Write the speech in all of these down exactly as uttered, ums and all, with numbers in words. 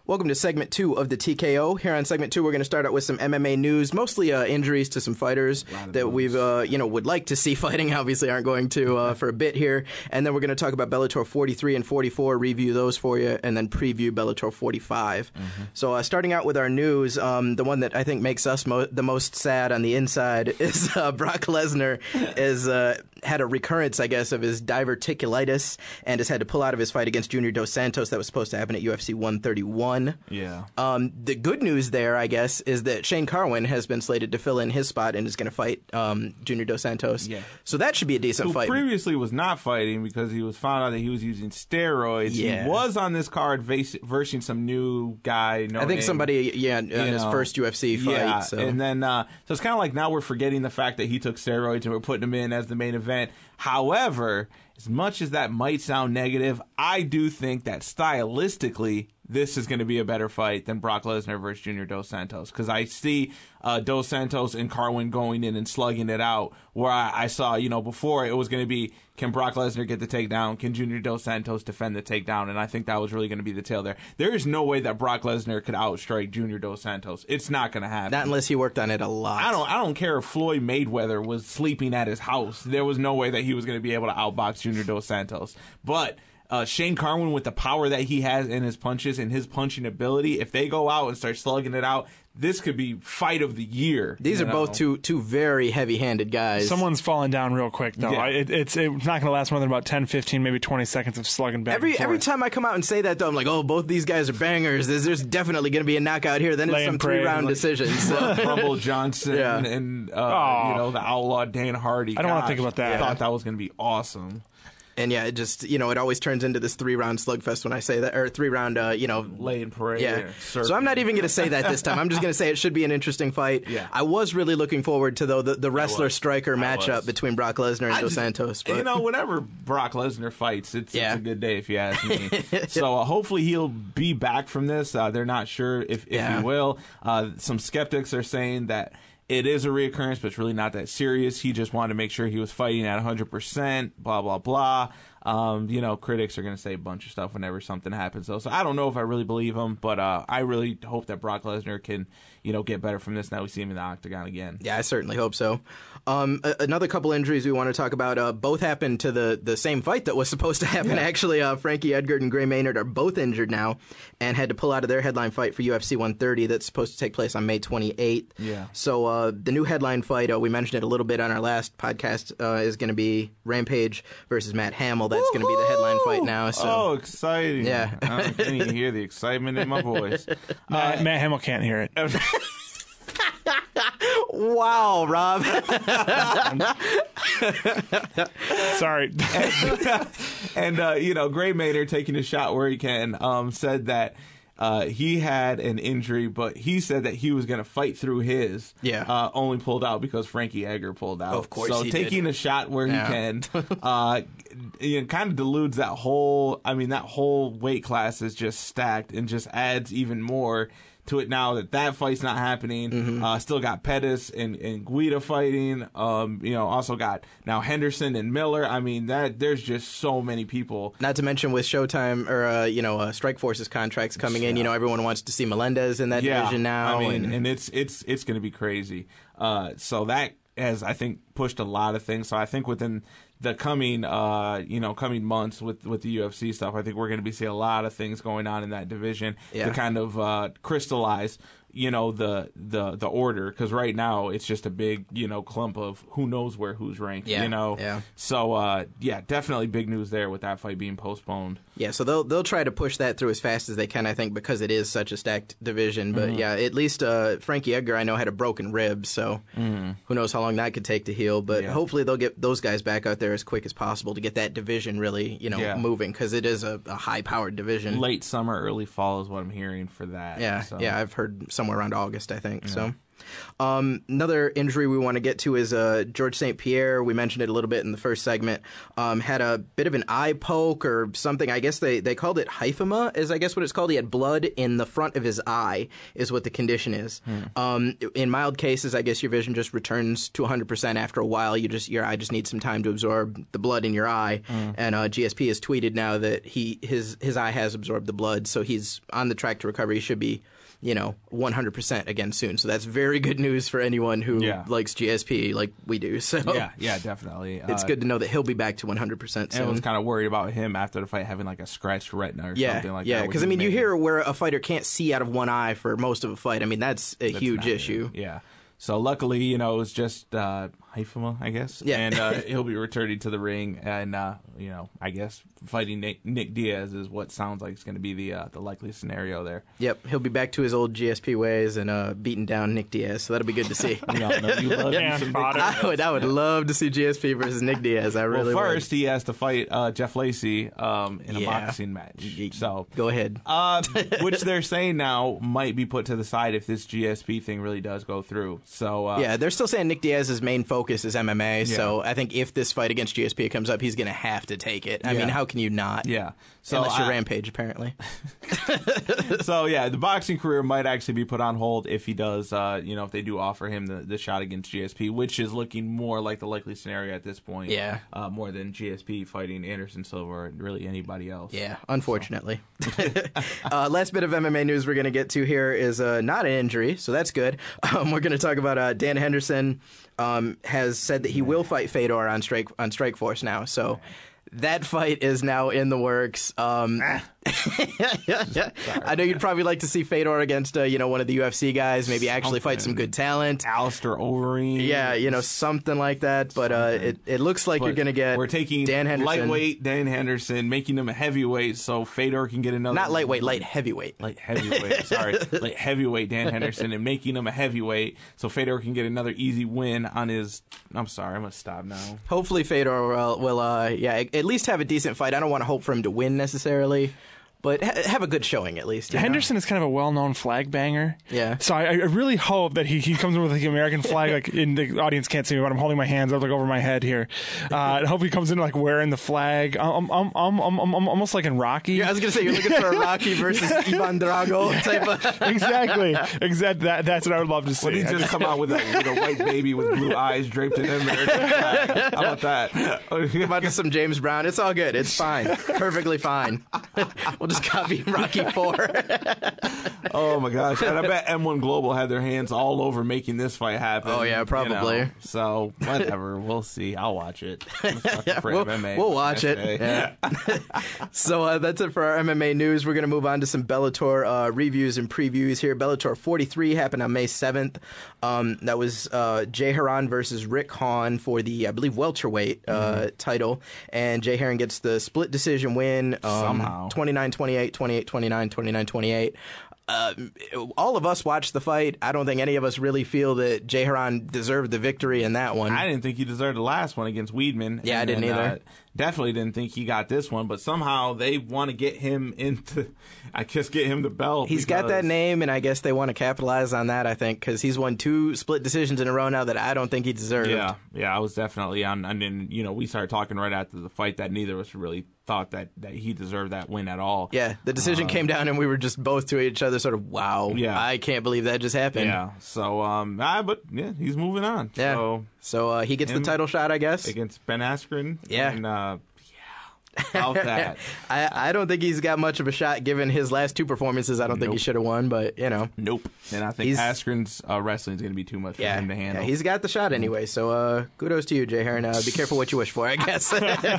Welcome to segment two of the T K O. Here on segment two, we're going to start out with some M M A news, mostly uh, injuries to some fighters that we've, uh, you know, would like to see fighting. Obviously, aren't going to uh, for a bit here, and then we're going to talk about Bellator forty-three and forty-four, review those for you, and then preview Bellator forty-five. Mm-hmm. So, uh, starting out with our news, um, the one that I think makes us mo- the most sad on the inside is uh, Brock Lesnar is uh, had a recurrence, I guess, of his diverticulitis and has had to pull out of his fight against Junior Dos Santos that was supposed to happen at U F C one thirty-one. Yeah. Um, the good news there, I guess, is that Shane Carwin has been slated to fill in his spot and is going to fight um, Junior Dos Santos. Yeah. So that should be a decent Who fight. previously was not fighting because he was found out that he was using steroids. Yeah. He was on this card vas- versing some new guy. No I think name, somebody, yeah, on his know. first U F C fight. Yeah, so. and then uh, so it's kind of like now we're forgetting the fact that he took steroids and we're putting him in as the main event. However, as much as that might sound negative, I do think that stylistically this is going to be a better fight than Brock Lesnar versus Junior Dos Santos, because I see uh, Dos Santos and Carwin going in and slugging it out, where I, I saw, you know, before it was going to be, can Brock Lesnar get the takedown? Can Junior Dos Santos defend the takedown? And I think that was really going to be the tale there. There is no way that Brock Lesnar could outstrike Junior Dos Santos. It's not going to happen. Not unless he worked on it a lot. I don't I don't care if Floyd Mayweather was sleeping at his house. There was no way that he was going to be able to outbox Junior Dos Santos. But Uh, Shane Carwin, with the power that he has in his punches and his punching ability, if they go out and start slugging it out, this could be fight of the year. These are know? both two two very heavy-handed guys. Someone's falling down real quick, though. Yeah. I, it, it's, it's not going to last more than about ten, fifteen, maybe twenty seconds of slugging back Every and forth. every time I come out and say that, though, I'm like, oh, both these guys are bangers. There's, there's definitely going to be a knockout here. Then it's Lay some and pray. three-round Like- decisions. So. Rumble Johnson Yeah. and, uh, Aw. you know, the outlaw Dan Hardy. I don't wanna Gosh, think about that. I thought that was going to be awesome. And yeah, it just, you know, it always turns into this three-round slugfest when I say that, or three-round, uh, you know. Lay and pray. Yeah. So I'm not even going to say that this time. I'm just going to say it should be an interesting fight. Yeah. I was really looking forward to, though, the, the wrestler-striker I matchup was. between Brock Lesnar and I Dos just- Santos. But. You know, whenever Brock Lesnar fights, it's, Yeah. it's a good day if you ask me. so uh, hopefully he'll be back from this. Uh, they're not sure if, if Yeah. he will. Uh, some skeptics are saying that it is a reoccurrence, but it's really not that serious. He just wanted to make sure he was fighting at one hundred percent, blah, blah, blah. Um, you know, critics are going to say a bunch of stuff whenever something happens, though. So I don't know if I really believe him, but uh, I really hope that Brock Lesnar can, you know, get better from this. Now we see him in the octagon again. Yeah, I certainly hope so. Um, a- another couple injuries we want to talk about. Uh, both happened to the, the same fight that was supposed to happen. Yeah. Actually, uh, Frankie Edgar and Gray Maynard are both injured now and had to pull out of their headline fight for U F C one thirty that's supposed to take place on May twenty-eighth. Yeah. So uh, the new headline fight, uh, we mentioned it a little bit on our last podcast, uh, is going to be Rampage versus Matt Hamill. That's going to be the headline fight now. So. Oh, exciting. Yeah. I can't even hear the excitement in my voice. Matt, Matt Hamill can't hear it. Wow, Rob. Sorry. and, uh, you know, Gray Maynard, taking a shot where he can, um, said that uh, he had an injury, but he said that he was going to fight through his. Yeah. Uh, only pulled out because Frankie Edgar pulled out. Of course So he taking did. a shot where Yeah. he can, uh, you know, kind of deludes that whole, I mean, that whole weight class is just stacked and just adds even more to it now that that fight's not happening. Mm-hmm. Uh, still got Pettis and, and Guida fighting. Um, you know, also got now Henderson and Miller. I mean, that there's just so many people. Not to mention with Showtime or uh, you know uh, Strike Force's contracts coming in, you know everyone wants to see Melendez in that Yeah, division now. I mean, and, and it's it's it's going to be crazy. Uh, so that has, I think, pushed a lot of things. So I think within the coming, uh, you know, coming months with, with the U F C stuff, I think we're going to be seeing a lot of things going on in that division Yeah. to kind of uh, crystallize, you know, the the the order. Because right now it's just a big, you know, clump of who knows where who's ranked. Yeah, You know. yeah. So uh, yeah, definitely big news there with that fight being postponed. yeah, so they'll they'll try to push that through as fast as they can, I think, because it is such a stacked division. But yeah, at least uh, Frankie Edgar, I know, had a broken rib, so who knows how long that could take to heal. But Yeah. hopefully they'll get those guys back out there as quick as possible to get that division really, you know, Yeah. moving, because it is a, a high-powered division. Late summer, early fall is what I'm hearing for that. Yeah, So. yeah, I've heard somewhere around August, I think. So. Um, another injury we want to get to is uh, George Saint Pierre. We mentioned it a little bit in the first segment. Um, had a bit of an eye poke or something. I guess they, they called it hyphema, is I guess what it's called. He had blood in the front of his eye, is what the condition is. Hmm. Um, in mild cases, I guess your vision just returns to one hundred percent after a while. You just your eye just needs some time to absorb the blood in your eye. Hmm. And uh, G S P has tweeted now that he his his eye has absorbed the blood, so he's on the track to recovery. He should be, you know, one hundred percent again soon. So that's very good news for anyone who yeah. likes G S P like we do. So yeah, yeah, definitely. It's uh, good to know that he'll be back to one hundred percent soon. And I was kind of worried about him after the fight having like a scratched retina or yeah, something like yeah, that. Yeah, because I mean, you hear where a fighter can't see out of one eye for most of a fight. I mean, that's a that's huge issue. Good. Yeah. So luckily, you know, it was just uh, hyphema, I guess. Yeah. And uh, he'll be returning to the ring, and uh, you know, I guess fighting Nick, Nick Diaz is what sounds like it's going to be the uh, the likely scenario there. Yep, he'll be back to his old G S P ways and uh, beating down Nick Diaz. So that'll be good to see. you know, no, you love yeah, some I would, I would love to see G S P versus Nick Diaz. I really well, first would. he has to fight uh, Jeff Lacey um, in a yeah. boxing match. So go ahead. Uh, which they're saying now might be put to the side if this G S P thing really does go through. So uh, yeah, they're still saying Nick Diaz's main focus is M M A. Yeah. So I think if this fight against G S P comes up, he's going to have to take it. I yeah. mean, how can you not? Yeah. So Unless you're I, Rampage, apparently. So yeah, the boxing career might actually be put on hold if he does. Uh, you know, if they do offer him the, the shot against G S P, which is looking more like the likely scenario at this point. Yeah. Uh, more than G S P fighting Anderson Silva or really anybody else. Yeah. Unfortunately. So. uh, last bit of M M A news we're going to get to here is uh, not an injury, so that's good. Um, we're going to talk about uh, Dan Henderson. Um, has said that he will fight Fedor on Strike on Strikeforce now. So that fight is now in the works. Um, yeah, yeah, yeah. I know you'd probably like to see Fedor against uh, you know one of the U F C guys, maybe actually fight some good talent. Alistair Overeem. Yeah, you know something like that. But uh, it it looks like but you're going to get we're taking Dan Henderson. lightweight Dan Henderson, making him a heavyweight, so Fedor can get another. Not lightweight, light heavyweight. Light heavyweight. Sorry, light heavyweight Dan Henderson, and making him a heavyweight, so Fedor can get another easy win on his. I'm sorry, I'm gonna stop now. Hopefully Fedor will, will uh, yeah, at least have a decent fight. I don't want to hope for him to win necessarily. But ha- have a good showing at least. Henderson know? is kind of a well-known flag banger. Yeah. So I, I really hope that he, he comes in with like the American flag. Like in the audience can't see me, but I'm holding my hands up like over my head here. Uh, I hope he comes in like wearing the flag. I'm I'm I'm I'm, I'm almost like in Rocky. Yeah, I was gonna say you're looking for a Rocky versus Ivan Drago type of. Exactly. Exactly. That, that's what I would love to see. Would he just come out with a, with a white baby with blue eyes draped in him? How about that? About to some James Brown. It's all good. It's fine. Perfectly fine. We'll just copy Rocky four. Oh my gosh. And I bet M one Global had their hands all over making this fight happen. Oh yeah, probably. You know? So whatever. We'll see. I'll watch it. Yeah, we'll, we'll watch it. Yeah. So uh, that's it for our M M A news. We're going to move on to some Bellator uh, reviews and previews here. Bellator forty-three happened on May seventh. Um, that was uh, Jay Heron versus Rick Hahn for the, I believe, welterweight uh, mm-hmm. title. And Jay Heron gets the split decision win. Um, Somehow. twenty-nine twenty-eight, twenty-eight twenty-nine, twenty-nine twenty-eight. Uh, all of us watched the fight. I don't think any of us really feel that Jay Heron deserved the victory in that one. I didn't think he deserved the last one against Weidman. Yeah, I didn't then, either. Uh, definitely didn't think he got this one, but somehow they want to get him into, I guess, get him the belt. He's got that name, and I guess they want to capitalize on that, I think, because he's won two split decisions in a row now that I don't think he deserved. Yeah, yeah, I was definitely on, and then, you know, we started talking right after the fight that neither of us really thought that, that he deserved that win at all. Yeah, the decision uh, came down, and we were just both to each other sort of, wow, yeah. I can't believe that just happened. Yeah, so, um, ah, but, yeah, he's moving on. Yeah, so, so uh, he gets the title shot, I guess. Against Ben Askren. Yeah. And, uh, about that. I, I don't think he's got much of a shot given his last two performances. I don't nope. think he should have won, but, you know. Nope. And I think he's, Askren's uh, wrestling is going to be too much for yeah, him to handle. Yeah, he's got the shot anyway, so uh, kudos to you, Jay Heron. Uh, be careful what you wish for, I guess.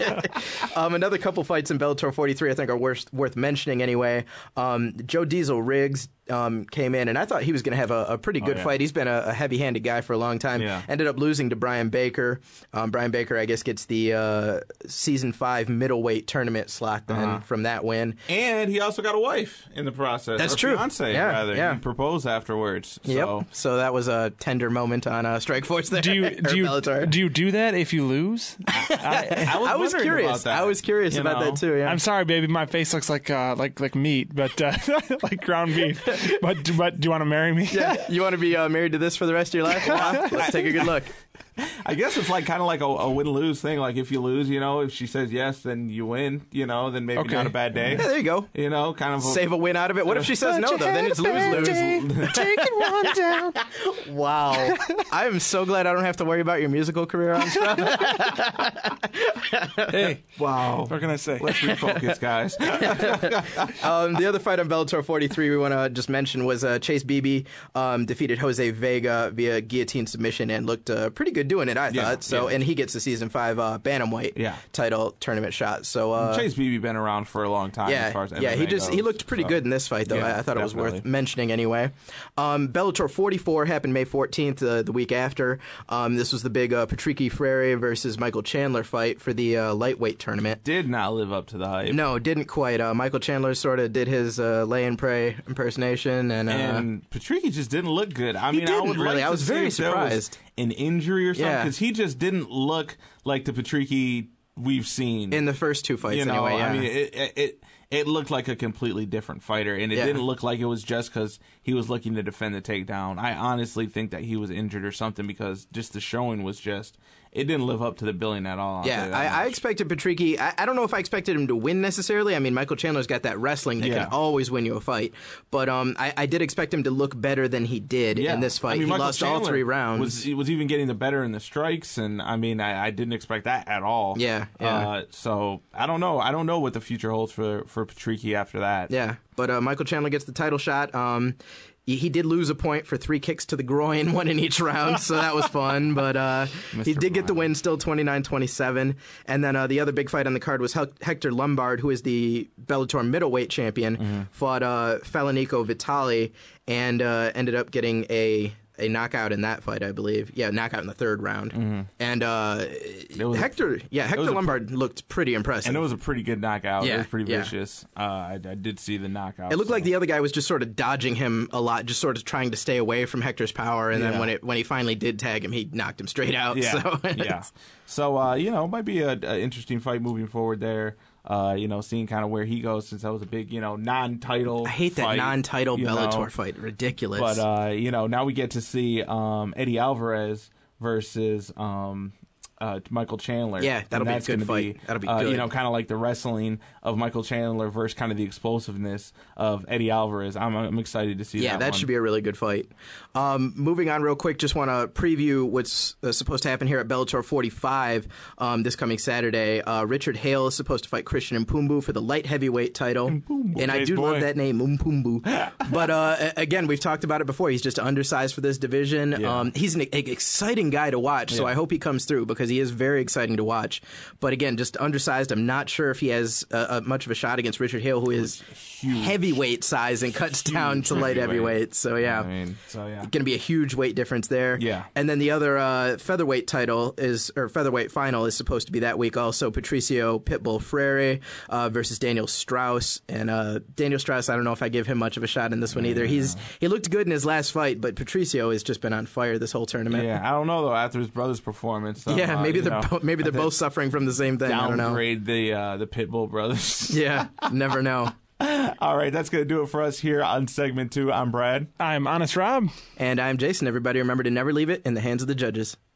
um, another couple fights in Bellator forty-three I think are worth, worth mentioning anyway. Um, Joe Diesel Riggs um, came in, and I thought he was going to have a, a pretty good oh, yeah. fight. He's been a, a heavy-handed guy for a long time. Yeah. Ended up losing to Brian Baker. Um, Brian Baker, I guess, gets the uh, Season five middleweight tournament slot then uh-huh. from that win. And he also got a wife in the process. That's or true. Fiance, yeah, rather. Yeah. He proposed afterwards. So. Yep. So that was a tender moment on uh, Strikeforce there. Do you do you, Bellator. do you do that if you lose? I, I was, I was curious. About that, I was curious you about know? that too. Yeah. I'm sorry, baby. My face looks like uh, like like meat, but uh, like ground beef. but but do you want to marry me? Yeah. You want to be uh, married to this for the rest of your life? Yeah. Let's take a good look. I guess it's like kind of like a, a win-lose thing. Like if you lose, you know, if she says yes, then you win. You know, then maybe Okay. not a bad day. Yeah, there you go. You know, kind of a, Save a win out of it. What if she says no, though? Then it's lose-lose. Take it one down. Wow. I am so glad I don't have to worry about your musical career on stuff. Hey, wow. what can I say? Let's refocus, guys. Um, the other fight on Bellator forty-three we want to just mention was uh, Chase Beebe um, defeated Jose Vega via guillotine submission and looked uh, pretty good doing it, I Yeah, thought. So, yeah. and he gets the season five uh, bantamweight Yeah. title tournament shot. So uh, Chase Beebe been around for a long time. yeah, as far as yeah, M M A he just he goes, looked pretty so. good in this fight, though. Yeah, I, I thought it was worth definitely. mentioning anyway. Um, Bellator forty-four happened May fourteenth, uh, the week after. Um, this was the big uh, Patricky Freire versus Michael Chandler fight for the uh, lightweight tournament. Did not live up to the hype. No, didn't quite. Uh, Michael Chandler sort of did his uh, lay and pray impersonation, and, uh, And Patricky just didn't look good. I mean, I didn't would really. like I to was see very if there was surprised. an injury or something Yeah. because he just didn't look like the Patricky we've seen in the first two fights, you know, anyway. Yeah. I mean, it, it it it looked like a completely different fighter, and it Yeah. didn't look like it was just because he was looking to defend the takedown. I honestly think that he was injured or something because just the showing was just it didn't live up to the billing at all. I'll tell Yeah, you that I, I much. expected Patricky. I, I don't know if I expected him to win necessarily. I mean, Michael Chandler's got that wrestling that Yeah. can always win you a fight. But um, I, I did expect him to look better than he did Yeah. in this fight. I mean, he Michael lost all Chandler three rounds. Was he was even getting the better in the strikes, and I mean, I, I didn't expect that at all. Yeah, yeah. Uh, so I don't know. I don't know what the future holds for for Patricky after that. Yeah, but uh, Michael Chandler gets the title shot. Um, he, he did lose a point for three kicks to the groin, one in each round, so that was fun. But uh, he Mister did get the Ryan. win, still twenty-nine twenty-seven. And then uh, the other big fight on the card was Hel- Hector Lombard, who is the Bellator middleweight champion, Mm-hmm. fought uh, Falanico Vitali and uh, ended up getting a... a knockout in that fight, I believe. Yeah, knockout in the third round. Mm-hmm. And uh, was a- Hector, yeah, Hector was a- Lombard looked pretty impressive. And it was a pretty good knockout. Yeah, it was pretty yeah. vicious. Uh, I, I did see the knockout. It looked so. like the other guy was just sort of dodging him a lot, just sort of trying to stay away from Hector's power. And then Yeah. when it when he finally did tag him, he knocked him straight out. Yeah, So yeah. So uh, you know, it might be an interesting fight moving forward there. Uh, you know, seeing kind of where he goes since that was a big, you know, non-title. I hate that fight, non-title you Bellator know. fight. Ridiculous. But uh, you know, now we get to see um, Eddie Alvarez versus um, uh, Michael Chandler. Yeah, that'll And be a that's good gonna fight. Be, That'll be uh, good. You know, kind of like the wrestling of Michael Chandler versus kind of the explosiveness of Eddie Alvarez. I'm, I'm excited to see yeah, that. that one. should be a really good fight. Um, moving on real quick, just want to preview what's uh, supposed to happen here at Bellator forty-five um, this coming Saturday. Uh, Richard Hale is supposed to fight Christian Mpumbu for the light heavyweight title. And I Nice do boy. love that name, Mpumbu. But uh, a- again, we've talked about it before. He's just undersized for this division. Yeah. Um, he's an e- exciting guy to watch, so Yeah. I hope he comes through because he is very exciting to watch. But again, just undersized. I'm not sure if he has uh, uh, much of a shot against Richard Hale, who is huge. heavyweight size and cuts down to light heavyweight. heavyweight. So yeah. I mean, so yeah. Going to be a huge weight difference there. Yeah. And then the other uh, featherweight title is, or featherweight final is supposed to be that week also. Patricio Pitbull Freire uh, versus Daniel Strauss. And uh, Daniel Strauss, I don't know if I give him much of a shot in this one either. He's He looked good in his last fight, but Patricio has just been on fire this whole tournament. Yeah, I don't know though. After his brother's performance, uh, Yeah, maybe you they're know, bo- maybe they're both suffering from the same thing. I don't know. downgrade the uh, the Pitbull brothers. Yeah, never know. All right, that's gonna do it for us here on segment two. I'm Brad. I'm Honest Rob. And I'm Jason. Everybody remember to never leave it in the hands of the judges.